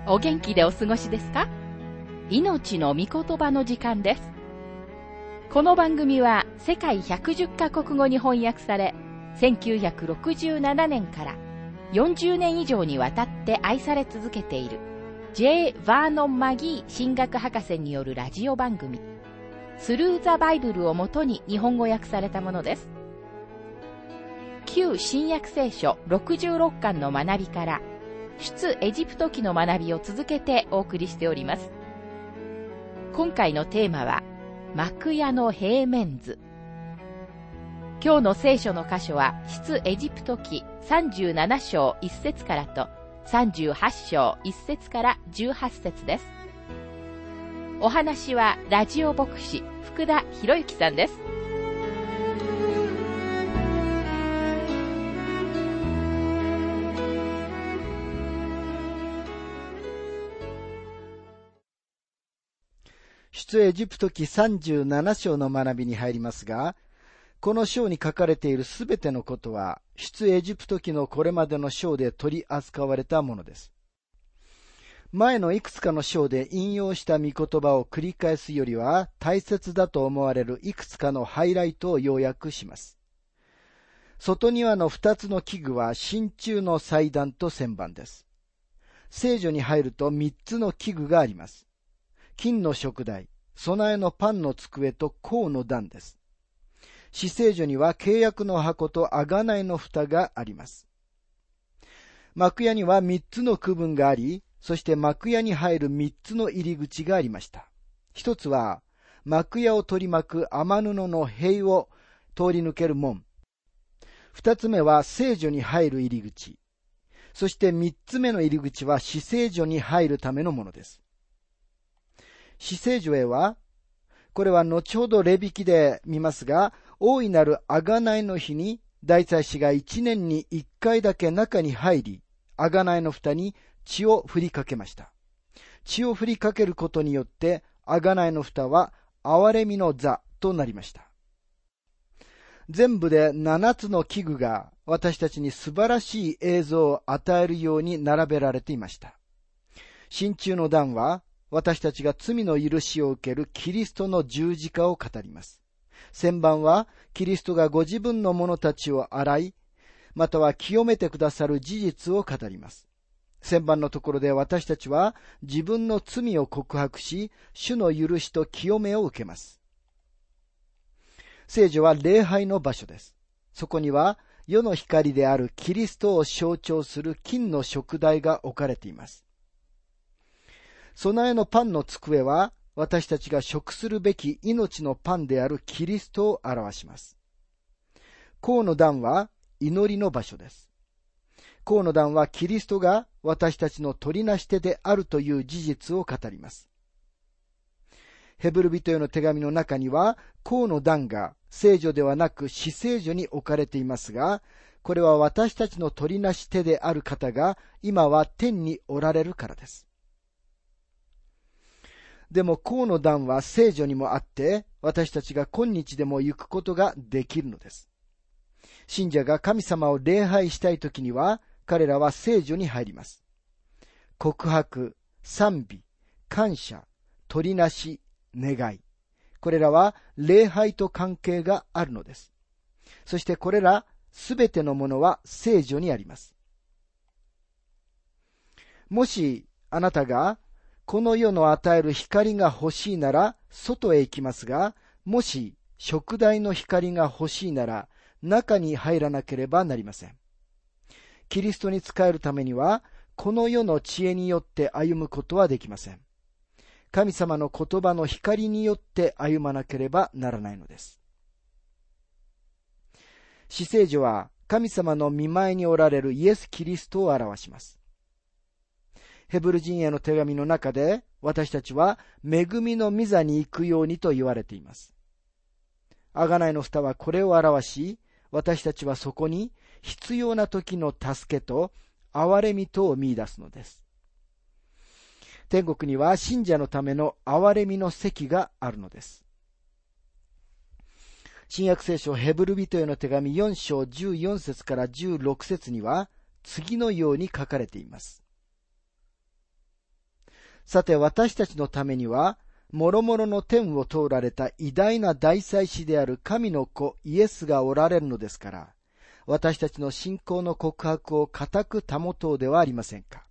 お元気でお過ごしですか？命の御言葉の時間です。この番組は世界110カ国語に翻訳され、1967年から40年以上にわたって愛され続けている J. バーノン・マギー神学博士によるラジオ番組、スルー・ザ・バイブルをもとに日本語訳されたものです。旧新約聖書66巻の学びから出エジプト記の学びを続けてお送りしております。今回のテーマは幕屋の平面図。今日の聖書の箇所は出エジプト記37章1節からと38章1節から18節です。お話はラジオ牧師福田博之さんです。 出エジプト記37章の学びに入りますが、この章に書かれているすべてのことは、出エジプト記のこれまでの章で取り扱われたものです。前のいくつかの章で引用した御言葉を繰り返すよりは、大切だと思われるいくつかのハイライトを要約します。外庭の2つの器具は真鍮の祭壇と旋盤です。聖所に入ると3つの器具があります。金の食台、備えのパンの机と香の壇です。至聖所には契約の箱と贖いの蓋があります。幕屋には3つの区分があり、そして幕屋に入る3つの入り口がありました。一つは、幕屋を取り巻く雨布の塀を通り抜ける門。二つ目は聖所に入る入り口。そして3つ目の入り口は至聖所に入るためのものです。至聖所へは、これは後ほどレビ記で見ますが、大いなる贖いの日に大祭司が1年に1回だけ中に入り、贖いの蓋に血を振りかけました。血を振りかけることによって、贖いの蓋は憐れみの座となりました。全部で7つの器具が私たちに素晴らしい映像を与えるように並べられていました。真鍮の壇は、私たちが罪の許しを受けるキリストの十字架を語ります。旋盤はキリストがご自分の者たちを洗い、または清めてくださる事実を語ります。旋盤のところで私たちは自分の罪を告白し、主の許しと清めを受けます。聖所は礼拝の場所です。そこには世の光であるキリストを象徴する金の食台が置かれています。備えのパンの机は、私たちが食するべき命のパンであるキリストを表します。香の壇は祈りの場所です。香の壇はキリストが私たちの取りなし手であるという事実を語ります。ヘブル人への手紙の中には、香の壇が聖所ではなく至聖所に置かれていますが、これは私たちの取りなし手である方が今は天におられるからです。でも香の壇は聖所にもあって、私たちが今日でも行くことができるのです。信者が神様を礼拝したいときには、彼らは聖所に入ります。告白、賛美、感謝、取りなし、願い。これらは礼拝と関係があるのです。そしてこれらすべてのものは聖所にあります。もしあなたがこの世の与える光が欲しいなら外へ行きますが、もし食台の光が欲しいなら中に入らなければなりません。キリストに仕えるためには、この世の知恵によって歩むことはできません。神様の言葉の光によって歩まなければならないのです。至聖所は神様の御前におられるイエス・キリストを表します。ヘブル人への手紙の中で、私たちは恵みの御座に行くようにと言われています。贖いの蓋はこれを表し、私たちはそこに必要な時の助けと憐れみとを見出すのです。天国には信者のための憐れみの席があるのです。新約聖書ヘブル人への手紙4章14節から16節には次のように書かれています。 さて私たちのためには、もろもろの天を通られた偉大な大祭司である神の子イエスがおられるのですから、私たちの信仰の告白を固く保とうではありませんか。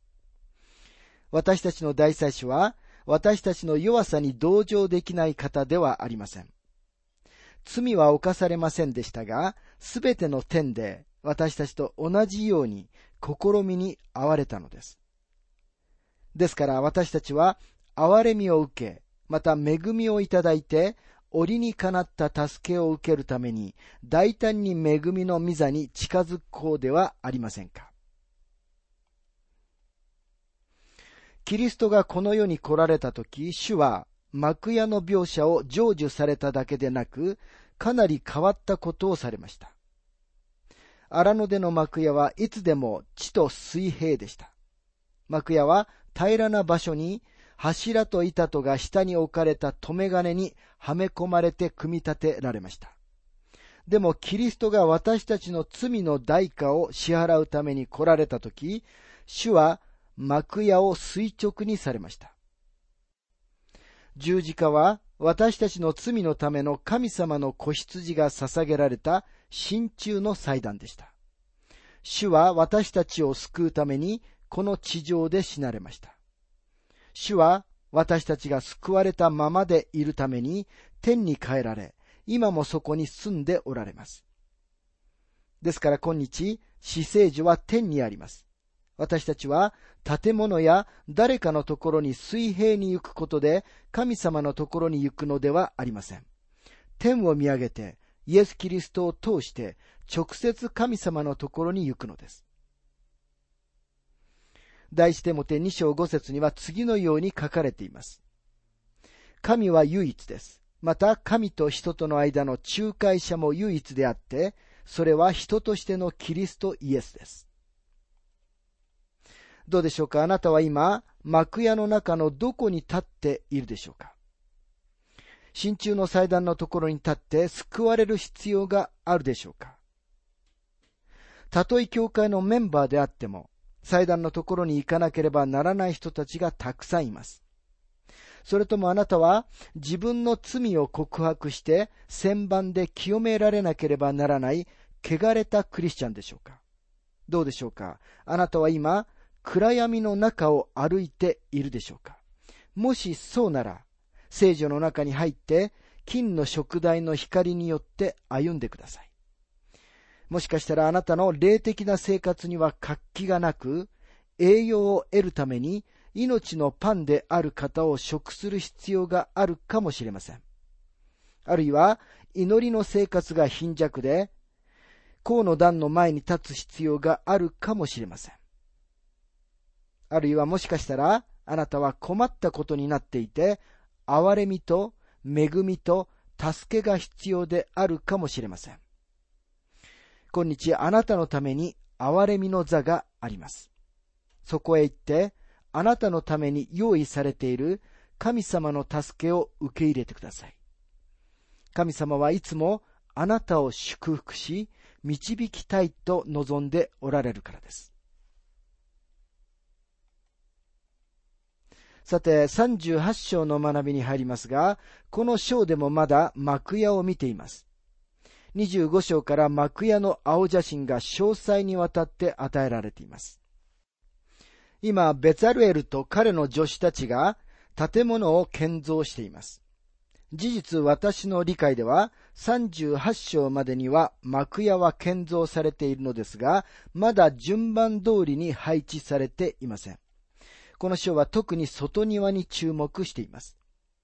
私たちの大祭司は、私たちの弱さに同情できない方ではありません。罪は犯されませんでしたが、すべての点で私たちと同じように試みに遭われたのです。ですから私たちは憐れみを受け、また恵みをいただいて、折にかなった助けを受けるために、大胆に恵みの御座に近づこうではありませんか。キリストがこの世に来られたとき、主は幕屋の描写を成就されただけでなく、かなり変わったことをされました。荒野での幕屋はいつでも地と水平でした。幕屋は平らな場所に、柱と板とが下に置かれた留め金にはめ込まれて組み立てられました。でもキリストが私たちの罪の代価を支払うために来られたとき、主は幕屋を垂直にされました。十字架は私たちの罪のための神様の子羊が捧げられた真鍮の祭壇でした。主は私たちを救うためにこの地上で死なれました。主は私たちが救われたままでいるために天に帰られ、今もそこに住んでおられます。ですから今日、至聖所は天にあります。私たちは建物や誰かのところに水平に行くことで神様のところに行くのではありません。天を見上げてイエス・キリストを通して直接神様のところに行くのです。第一テモテ2章5節には次のように書かれています。神は唯一です。また神と人との間の仲介者も唯一であって、それは人としてのキリストイエスです。どうでしょうか。あなたは今、幕屋の中のどこに立っているでしょうか。真鍮の祭壇のところに立って救われる必要があるでしょうか。たとえ教会のメンバーであっても、祭壇のところに行かなければならない人たちがたくさんいます。それともあなたは自分の罪を告白して洗版で清められなければならない汚れたクリスチャンでしょうか。どうでしょうか。あなたは今暗闇の中を歩いているでしょうか。もしそうなら聖所の中に入って金の燭台の光によって歩んでください。もしかしたらあなたの霊的な生活には活気がなく、栄養を得るために命のパンである方を食する必要があるかもしれません。あるいは祈りの生活が貧弱で、甲の段の前に立つ必要があるかもしれません。あるいはもしかしたらあなたは困ったことになっていて、憐れみと恵みと助けが必要であるかもしれません。今日あなたのために憐れみの座があります。そこへ行ってあなたのために用意されている神様の助けを受け入れてください。神様はいつもあなたを祝福し導きたいと望んでおられるからです。さて38章の学びに入りますが、この章でもまだ幕屋を見ています。25章から幕屋の青写真が詳細にわたって与えられています。今、ベツァルエルと彼の助手たちが建物を建造しています。事実、私の理解では38章までには幕屋は建造されているのですが、まだ順番通りに配置されていません。この章は特に外庭に注目しています。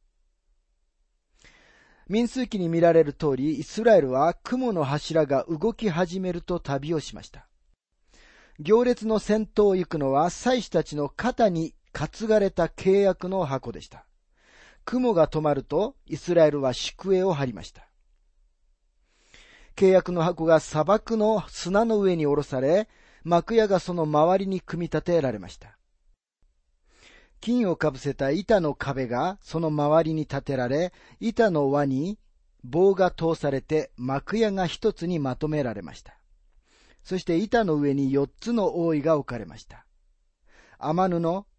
民数記に見られる通り、イスラエルは雲の柱が動き始めると旅をしました。行列の先頭を行くのは祭司たちの肩に担がれた契約の箱でした。雲が止まるとイスラエルは宿営を張りました。契約の箱が砂漠の砂の上に下ろされ、幕屋がその周りに組み立てられました。金をかぶせた板の壁がその周りに立てられ、板の輪に棒が通されて幕屋が一つにまとめられました。そして板の上に4つの覆いが置かれました。雨布、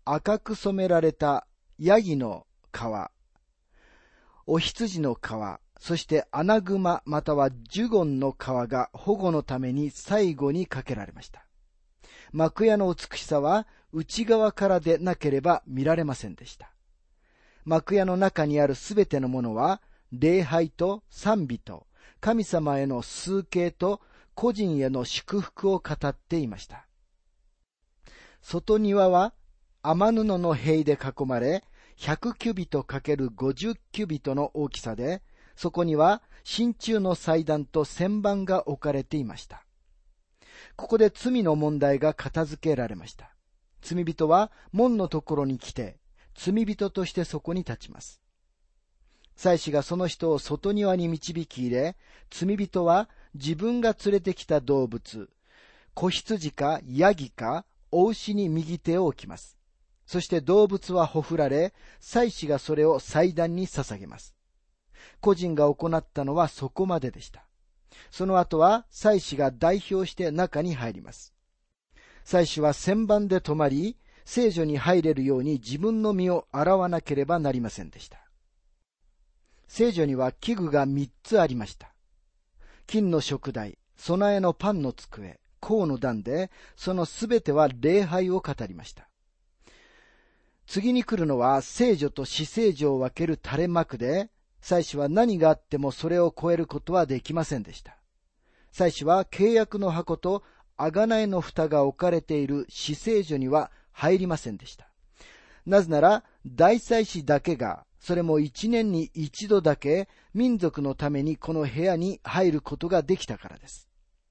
赤く染められたヤギの皮、お羊の皮、そしてアナグマまたはジュゴンの皮が保護のために最後にかけられました。幕屋の美しさは内側からでなければ見られませんでした。幕屋の中にあるすべてのものは、礼拝と賛美と神様への崇敬と個人への祝福を語っていました。外庭は雨布の塀で囲まれ、100キュビト ×50 キュビトの大きさで、そこには真鍮の祭壇と旋盤が置かれていました。ここで罪の問題が片付けられました。罪人は門のところに来て、罪人としてそこに立ちます。祭司がその人を外庭に導き入れ、罪人は自分が連れてきた動物、子羊かヤギかお牛に右手を置きます。そして動物はほふられ、祭司がそれを祭壇に捧げます。個人が行ったのはそこまででした。その後は祭司が代表して中に入ります。祭司は旋盤で止まり、聖所に入れるように自分の身を洗わなければなりませんでした。聖所には器具が3つありました。金の食台、供えのパンの机、香の壇で、そのすべては礼拝を語りました。次に来るのは聖所と至聖所を分ける垂れ幕で、祭司は何があってもそれを超えることはできませんでした。祭司は契約の箱と贖いの蓋が置かれている至聖所には入りませんでした。なぜなら大祭司だけが、それも1年に1度だけ民族のためにこの部屋に入ることができたからです。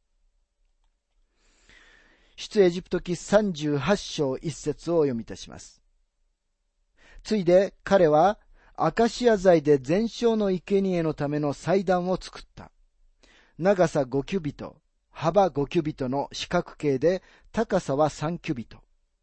出エジプト記38章1節を読みいたします。ついで彼はアカシア材で全焼の生贄のための祭壇を作った。長さ5キュビト、幅5キュビトの四角形で、高さは3キュビト。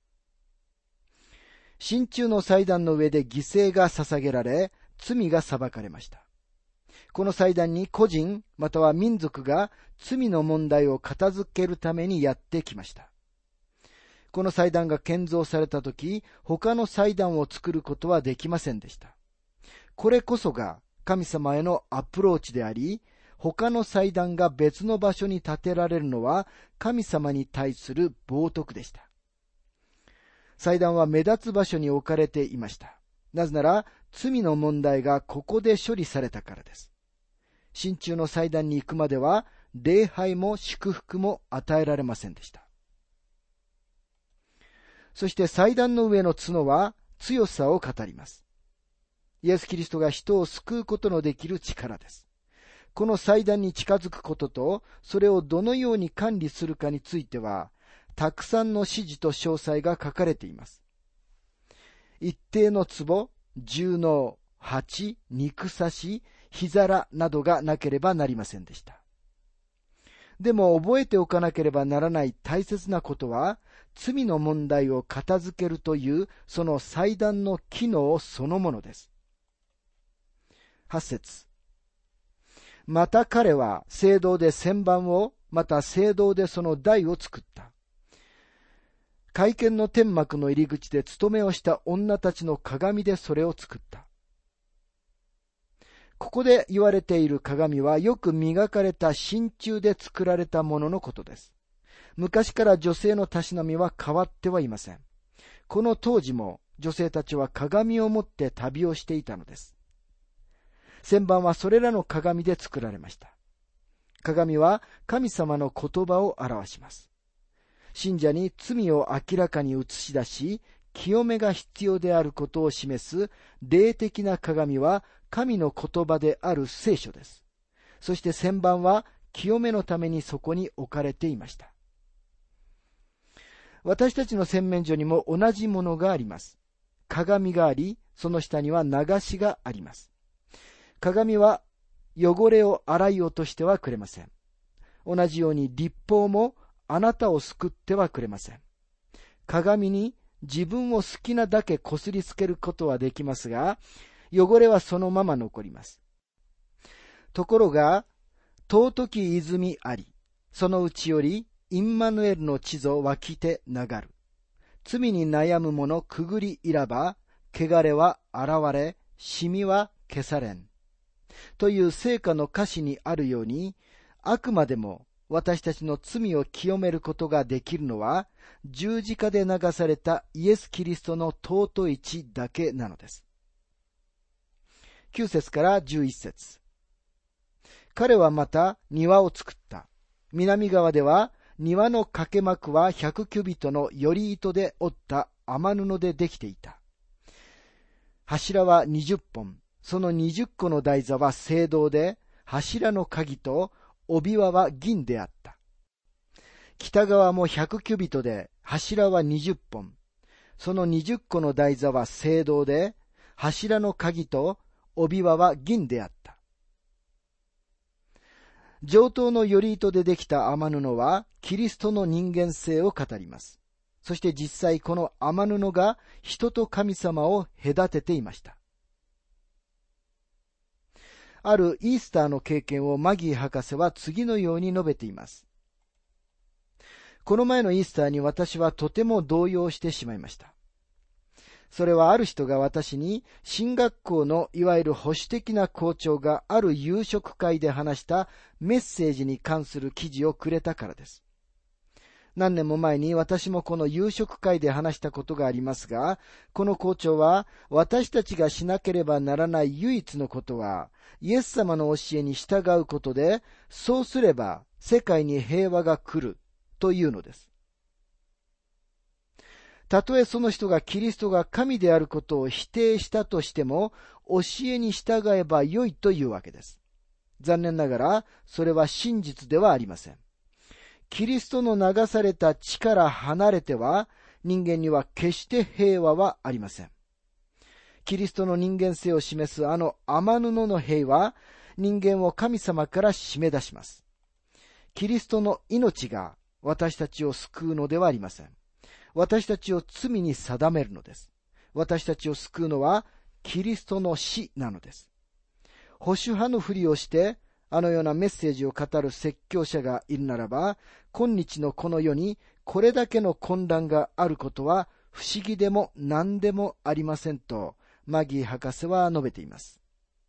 真鍮の祭壇の上で犠牲が捧げられ、罪が裁かれました。この祭壇に個人または民族が罪の問題を片付けるためにやってきました。この祭壇が建造されたとき、他の祭壇を作ることはできませんでした。これこそが神様へのアプローチであり、他の祭壇が別の場所に建てられるのは神様に対する冒涜でした。祭壇は目立つ場所に置かれていました。なぜなら罪の問題がここで処理されたからです。真鍮の祭壇に行くまでは礼拝も祝福も与えられませんでした。そして祭壇の上の角は強さを語ります。イエス・キリストが人を救うことのできる力です。この祭壇に近づくことと、それをどのように管理するかについては、たくさんの指示と詳細が書かれています。一定の壺、重納、鉢、肉刺し、火皿などがなければなりませんでした。でも覚えておかなければならない大切なことは、罪の問題を片付けるというその祭壇の機能そのものです。8節。また彼は聖堂で旋盤を、また聖堂でその台を作った。会見の天幕の入り口で務めをした女たちの鏡でそれを作った。ここで言われている鏡はよく磨かれた真鍮で作られたもののことです。昔から女性のたしなみは変わってはいません。この当時も女性たちは鏡を持って旅をしていたのです。旋盤はそれらの鏡で作られました。鏡は神様の言葉を表します。信者に罪を明らかに映し出し、清めが必要であることを示す霊的な鏡は神の言葉である聖書です。そして旋盤は清めのためにそこに置かれていました。私たちの洗面所にも同じものがあります。鏡があり、その下には流しがあります。鏡は汚れを洗い落としてはくれません。同じように律法もあなたを救ってはくれません。鏡に自分を好きなだけこすりつけることはできますが、汚れはそのまま残ります。ところが、尊き泉あり、そのうちよりインマヌエルの地蔵湧きて流る。 罪に悩む者くぐりいらば、汚れは現れ、シミは消されん。という聖歌の歌詞にあるように、あくまでも私たちの罪を清めることができるのは、十字架で流されたイエス・キリストの尊い血だけなのです。9節から11節。彼はまた庭を作った。南側では庭の掛け幕は100キュビトのより糸で織った雨布でできていた。柱は20本、その20個の台座は青銅で、柱の鍵と帯輪は銀であった。北側も100キュビトで、柱は20本、その20個の台座は青銅で、柱の鍵と帯輪は銀であった。上等のより糸でできた雨布はキリストの人間性を語ります。そして実際この雨布が人と神様を隔てていました。あるイースターの経験をマギー博士は次のように述べています。この前のイースターに私はとても動揺してしまいました。それはある人が私に神学校のいわゆる保守的な校長がある夕食会で話したメッセージに関する記事をくれたからです。何年も前に私もこの夕食会で話したことがありますが、この校長は私たちがしなければならない唯一のことはイエス様の教えに従うことで、そうすれば世界に平和が来るというのです。たとえその人がキリストが神であることを否定したとしても、教えに従えばよいというわけです。残念ながら、それは真実ではありません。キリストの流された血から離れては、人間には決して平和はありません。キリストの人間性を示すあの雨布の平和、人間を神様から締め出します。キリストの命が私たちを救うのではありません。私たちを罪に定めるのです。私たちを救うのはキリストの死なのです。保守派のふりをしてあのようなメッセージを語る説教者がいるならば、今日のこの世にこれだけの混乱があることは不思議でも何でもありませんとマギー博士は述べています。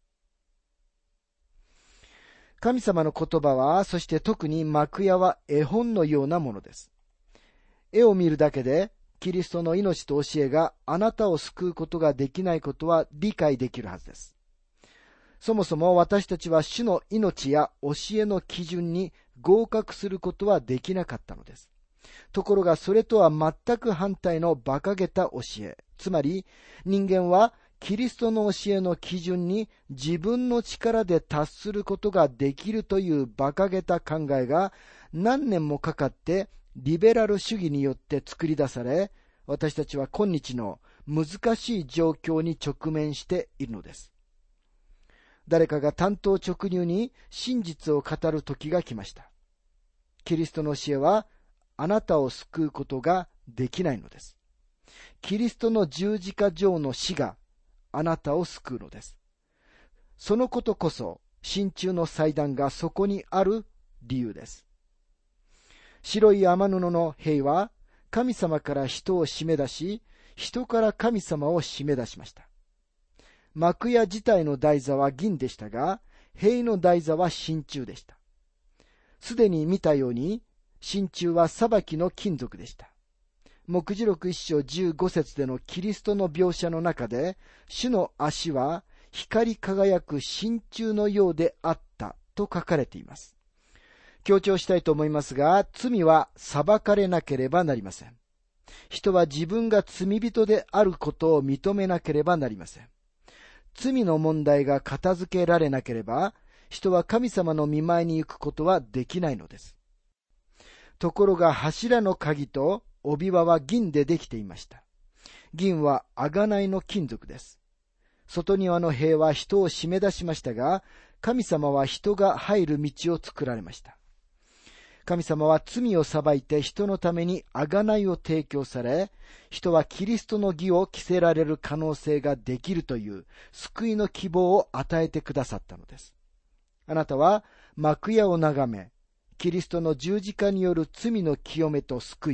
神様の言葉は、そして特に幕屋は絵本のようなものです。絵を見るだけで、キリストの命と教えがあなたを救うことができないことは理解できるはずです。そもそも私たちは主の命や教えの基準に合格することはできなかったのです。ところがそれとは全く反対の馬鹿げた教え、つまり人間はキリストの教えの基準に自分の力で達することができるという馬鹿げた考えが何年もかかってリベラル主義によって作り出され、私たちは今日の難しい状況に直面しているのです。誰かが単刀直入に真実を語る時が来ました。キリストの教えはあなたを救うことができないのです。キリストの十字架上の死があなたを救うのです。そのことこそ真鍮の祭壇がそこにある理由です。白い雨布の塀は神様から人を締め出し、人から神様を締め出しました。幕屋自体の台座は銀でしたが、塀の台座は真鍮でした。すでに見たように、真鍮は裁きの金属でした。黙示録1章15節でのキリストの描写の中で、主の足は光り輝く真鍮のようであったと書かれています。強調したいと思いますが、罪は裁かれなければなりません。人は自分が罪人であることを認めなければなりません。罪の問題が片付けられなければ、人は神様の御前に行くことはできないのです。ところが柱の鍵と帯輪は銀でできていました。銀は贖いの金属です。外庭の塀は人を締め出しましたが、神様は人が入る道を作られました。神様は罪を裁いて人のために贖いを提供され、人はキリストの義を着せられる可能性ができるという救いの希望を与えてくださったのです。あなたは幕屋を眺め、キリストの十字架による罪の清めと救い、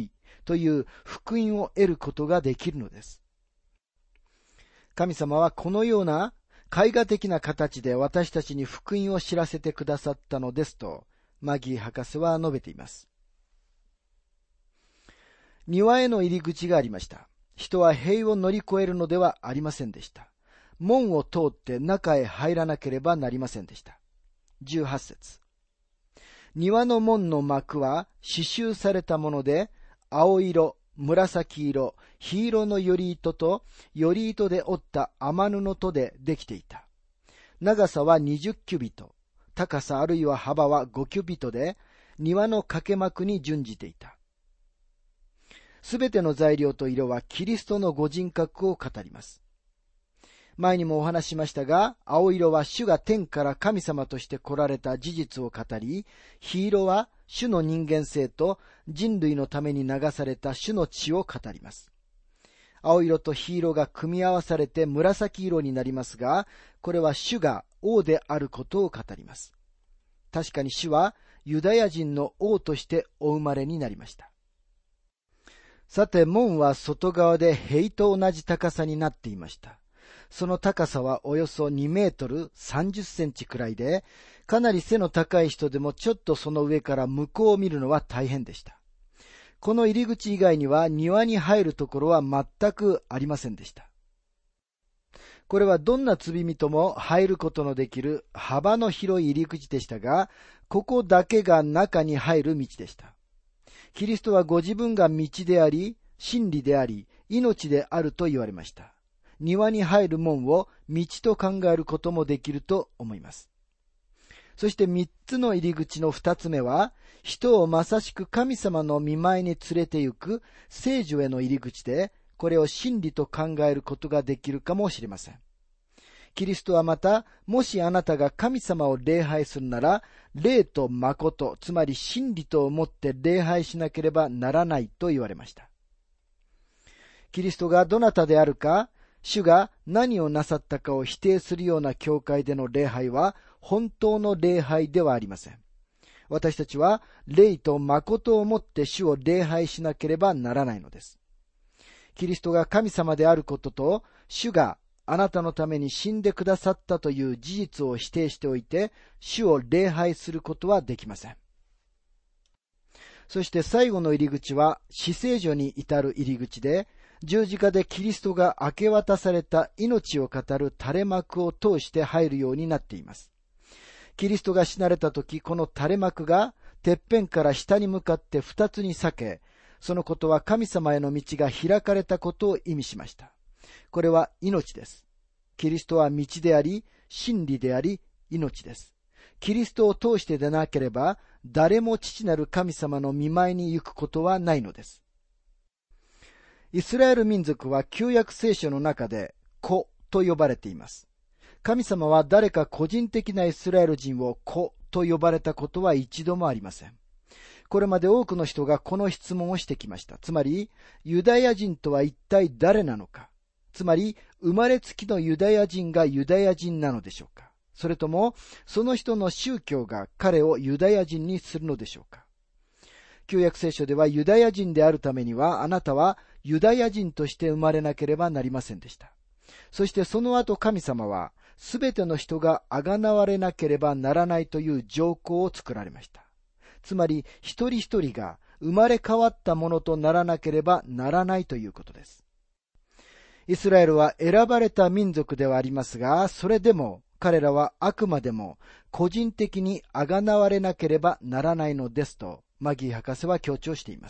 という福音を得ることができるのです。神様はこのような絵画的な形で私たちに福音を知らせてくださったのですと、マギー博士は述べています。庭への入り口がありました。人は塀を乗り越えるのではありませんでした。門を通って中へ入らなければなりませんでした。18節。庭の門の幕は刺繍されたもので、青色、紫色、黄色のより糸と、より糸で織った雨布とでできていた。長さは20キュビト、高さあるいは幅は5キュビトで、庭の掛け幕に準じていた。すべての材料と色はキリストのご人格を語ります。前にもお話ししましたが、青色は主が天から神様として来られた事実を語り、黄色は主の人間性と人類のために流された主の血を語ります。青色と黄色が組み合わされて紫色になりますが、これは主が王であることを語ります。確かに主はユダヤ人の王としてお生まれになりました。さて、門は外側で塀と同じ高さになっていました。その高さはおよそ2メートル30センチくらいで、かなり背の高い人でもちょっとその上から向こうを見るのは大変でした。この入り口以外には庭に入るところは全くありませんでした。これはどんな罪人も入ることのできる幅の広い入り口でしたが、ここだけが中に入る道でした。キリストはご自分が道であり、真理であり、命であると言われました。庭に入る門を道と考えることもできると思います。そして3つの入り口の2つ目は、人をまさしく神様の御前に連れて行く聖所への入り口で、これを真理と考えることができるかもしれません。キリストはまた、もしあなたが神様を礼拝するなら、霊と誠、つまり真理と思って礼拝しなければならないと言われました。キリストがどなたであるか、主が何をなさったかを否定するような教会での礼拝は本当の礼拝ではありません。私たちは霊と誠をもって主を礼拝しなければならないのです。キリストが神様であることと、主があなたのために死んでくださったという事実を否定しておいて、主を礼拝することはできません。そして最後の入り口は至聖所に至る入り口で、十字架でキリストが明け渡された命を語る垂れ幕を通して入るようになっています。キリストが死なれたとき、この垂れ幕がてっぺんから下に向かって二つに裂け、そのことは神様への道が開かれたことを意味しました。これは命です。キリストは道であり、真理であり、命です。キリストを通してでなければ、誰も父なる神様の御前に行くことはないのです。イスラエル民族は旧約聖書の中で子と呼ばれています。神様は誰か個人的なイスラエル人を子と呼ばれたことは一度もありません。これまで多くの人がこの質問をしてきました。つまり、ユダヤ人とは一体誰なのか。つまり、生まれつきのユダヤ人がユダヤ人なのでしょうか。それとも、その人の宗教が彼をユダヤ人にするのでしょうか。旧約聖書ではユダヤ人であるためには、あなたはユダヤ人として生まれなければなりませんでした。そしてその後神様は、すべての人が贖われなければならないという条項を作られました。つまり、一人一人が生まれ変わったものとならなければならないということです。イスラエルは選ばれた民族ではありますが、それでも彼らはあくまでも個人的に贖われなければならないのですと、マギー博士は強調しています。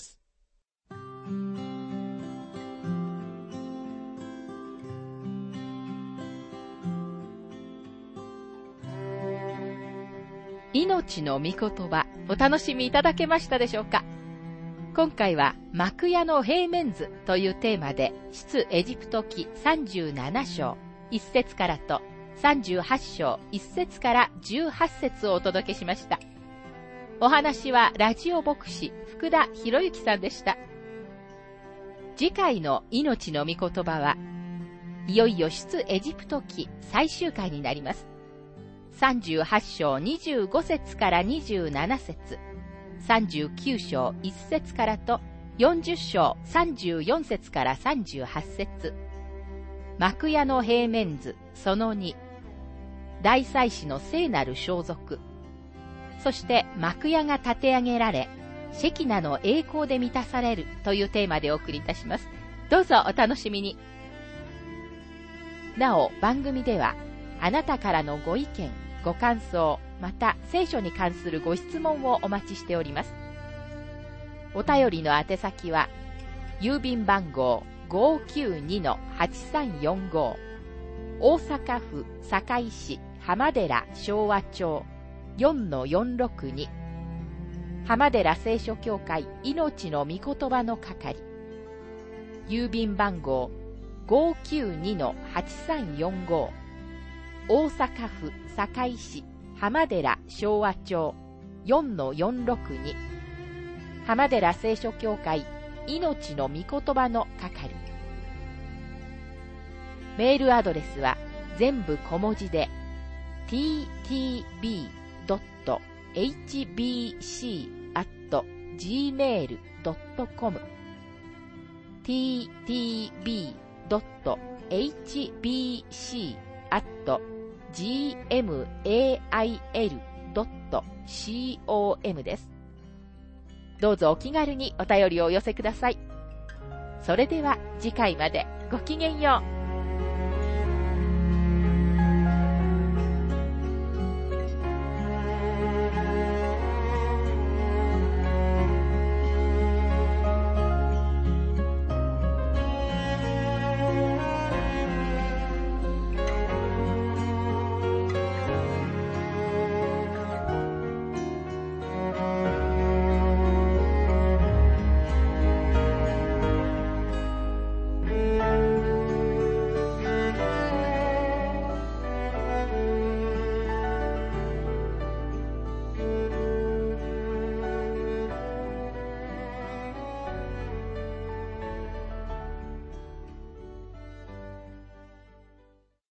命の御言葉、お楽しみいただけましたでしょうか。今回は幕屋の平面図というテーマで、出エジプト記37章1節からと38章1節から18節をお届けしました。お話はラジオ牧師福田博之さんでした。次回の命の御言葉は、いよいよ出エジプト記最終回になります。38章25節から27節、39章1節からと 40章34節から38節、幕屋の平面図その2、大祭司の聖なる装束、そして幕屋が建て上げられ、シェキナの栄光で満たされるというテーマでお送りいたします。どうぞお楽しみに。なお、番組ではあなたからのご意見、ご感想、また聖書に関するご質問をお待ちしております。お便りの宛先は、郵便番号 592-8345、大阪府堺市浜寺昭和町 4-462、浜寺聖書協会命の御言葉の係、郵便番号 592-8345、大阪府堺市浜寺昭和町 4-462、浜寺聖書協会命の御言葉の係。メールアドレスは全部小文字で ttb.hbc@gmail.com ttb.hbc@gmail.com です。どうぞお気軽にお便りをお寄せください。それでは次回までごきげんよう。